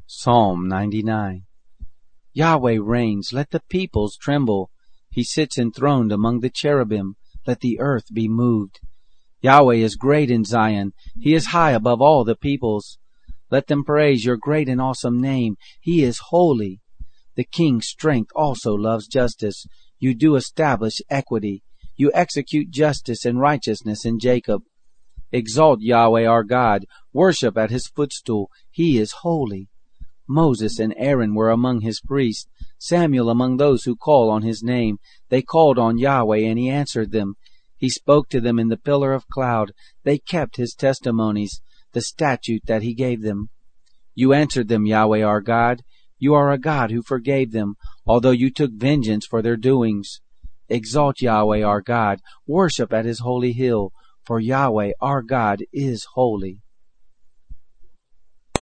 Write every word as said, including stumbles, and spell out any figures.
Psalm ninety-nine. Yahweh reigns, let the peoples tremble. He sits enthroned among the cherubim, let the earth be moved. Yahweh is great in Zion, He is high above all the peoples. Let them praise your great and awesome name, He is holy. The King's strength also loves justice. You do establish equity. You execute justice and righteousness in Jacob. Exalt Yahweh our God, worship at His footstool, He is holy. Moses and Aaron were among His priests, Samuel among those who call on His name. They called on Yahweh, and He answered them. He spoke to them in the pillar of cloud. They kept His testimonies, the statute that He gave them. You answered them, Yahweh our God. You are a God who forgave them, although you took vengeance for their doings. Exalt Yahweh our God, worship at His holy hill, for Yahweh our God is holy.